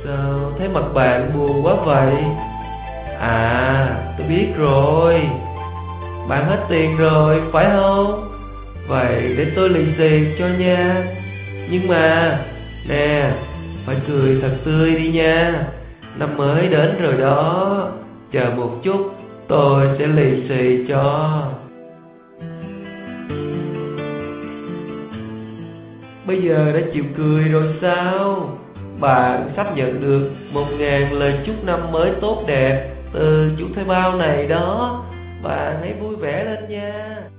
Sao thấy mặt bạn buồn quá vậy? À, tôi biết rồi. Bạn hết tiền rồi, phải không? Vậy để tôi lì xì cho nha. Nhưng mà, nè, phải cười thật tươi đi nha. Năm mới đến rồi đó. Chờ một chút, tôi sẽ lì xì cho. Bây giờ đã chịu cười rồi sao? Bạn sắp nhận được 1.000 lời chúc năm mới tốt đẹp từ chú Thuê Bao này đó. Bạn hãy vui vẻ lên nha.